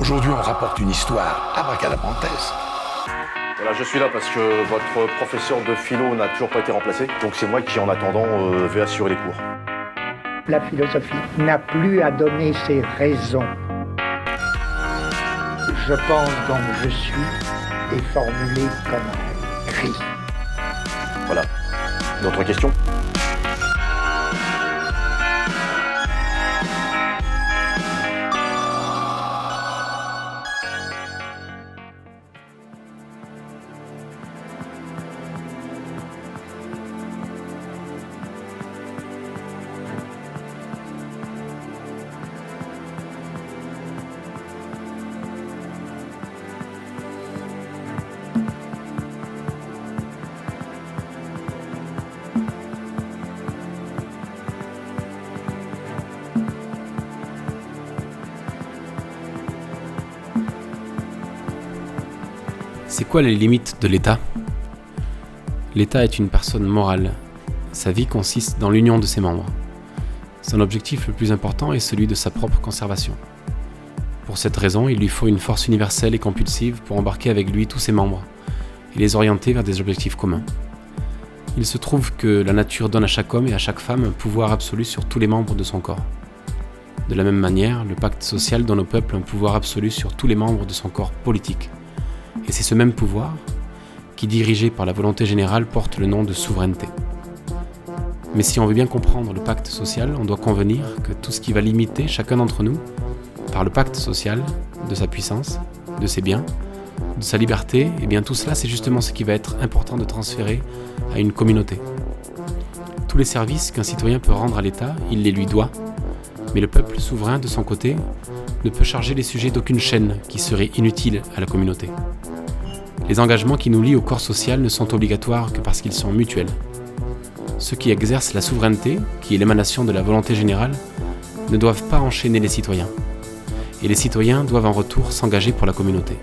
Aujourd'hui, on rapporte une histoire abracadabrantesque. Voilà, je suis là parce que votre professeur de philo n'a toujours pas été remplacé. Donc c'est moi qui, en attendant, vais assurer les cours. La philosophie n'a plus à donner ses raisons. Je pense donc je suis est formulé comme un cri. Voilà. D'autres questions ? C'est quoi les limites de l'État ? L'État est une personne morale. Sa vie consiste dans l'union de ses membres. Son objectif le plus important est celui de sa propre conservation. Pour cette raison, il lui faut une force universelle et compulsive pour embarquer avec lui tous ses membres et les orienter vers des objectifs communs. Il se trouve que la nature donne à chaque homme et à chaque femme un pouvoir absolu sur tous les membres de son corps. De la même manière, le pacte social donne au peuple un pouvoir absolu sur tous les membres de son corps politique. Et c'est ce même pouvoir qui, dirigé par la volonté générale, porte le nom de souveraineté. Mais si on veut bien comprendre le pacte social, on doit convenir que tout ce qui va limiter chacun d'entre nous, par le pacte social, de sa puissance, de ses biens, de sa liberté, et bien tout cela c'est justement ce qui va être important de transférer à une communauté. Tous les services qu'un citoyen peut rendre à l'État, il les lui doit, mais le peuple souverain, de son côté, ne peut charger les sujets d'aucune chaîne qui serait inutile à la communauté. Les engagements qui nous lient au corps social ne sont obligatoires que parce qu'ils sont mutuels. Ceux qui exercent la souveraineté, qui est l'émanation de la volonté générale, ne doivent pas enchaîner les citoyens. Et les citoyens doivent en retour s'engager pour la communauté.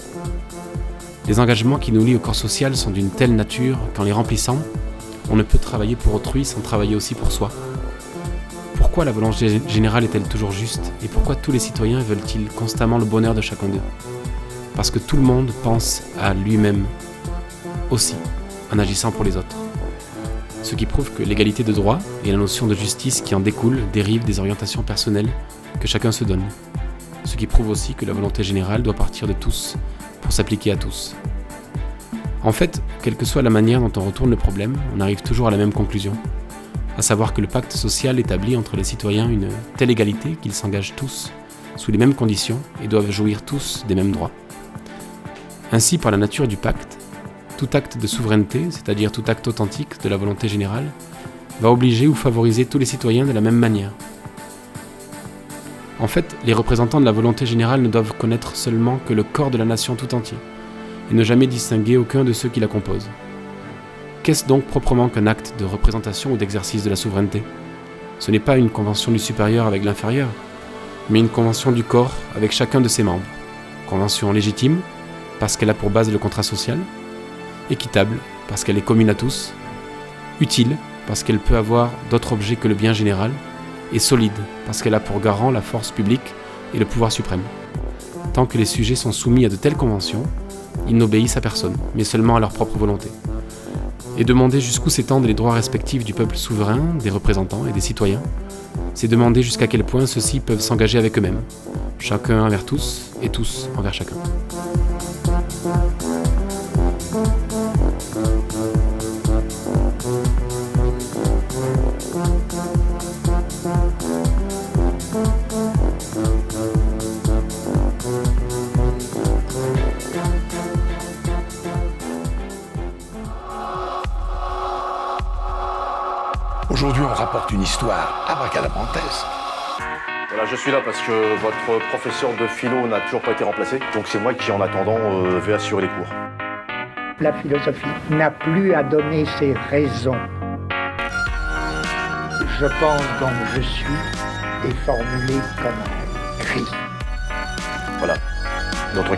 Les engagements qui nous lient au corps social sont d'une telle nature qu'en les remplissant, on ne peut travailler pour autrui sans travailler aussi pour soi. Pourquoi la volonté générale est-elle toujours juste et pourquoi tous les citoyens veulent-ils constamment le bonheur de chacun d'eux ? Parce que tout le monde pense à lui-même aussi, en agissant pour les autres. Ce qui prouve que l'égalité de droit et la notion de justice qui en découle dérivent des orientations personnelles que chacun se donne. Ce qui prouve aussi que la volonté générale doit partir de tous pour s'appliquer à tous. En fait, quelle que soit la manière dont on retourne le problème, on arrive toujours à la même conclusion, à savoir que le pacte social établit entre les citoyens une telle égalité qu'ils s'engagent tous sous les mêmes conditions et doivent jouir tous des mêmes droits. Ainsi, par la nature du pacte, tout acte de souveraineté, c'est-à-dire tout acte authentique de la volonté générale, va obliger ou favoriser tous les citoyens de la même manière. En fait, les représentants de la volonté générale ne doivent connaître seulement que le corps de la nation tout entier, et ne jamais distinguer aucun de ceux qui la composent. Qu'est-ce donc proprement qu'un acte de représentation ou d'exercice de la souveraineté ? Ce n'est pas une convention du supérieur avec l'inférieur, mais une convention du corps avec chacun de ses membres. Convention légitime, parce qu'elle a pour base le contrat social, équitable, parce qu'elle est commune à tous, utile, parce qu'elle peut avoir d'autres objets que le bien général, et solide, parce qu'elle a pour garant la force publique et le pouvoir suprême. Tant que les sujets sont soumis à de telles conventions, ils n'obéissent à personne, mais seulement à leur propre volonté. Et demander jusqu'où s'étendent les droits respectifs du peuple souverain, des représentants et des citoyens, c'est demander jusqu'à quel point ceux-ci peuvent s'engager avec eux-mêmes, chacun envers tous et tous envers chacun. Aujourd'hui, on rapporte une histoire abracadabrantesque. Voilà, je suis là parce que votre professeur de philo n'a toujours pas été remplacé. Donc c'est moi qui, en attendant, vais assurer les cours. La philosophie n'a plus à donner ses raisons. Je pense donc je suis est formulé comme un cri. Voilà. D'autres questions ?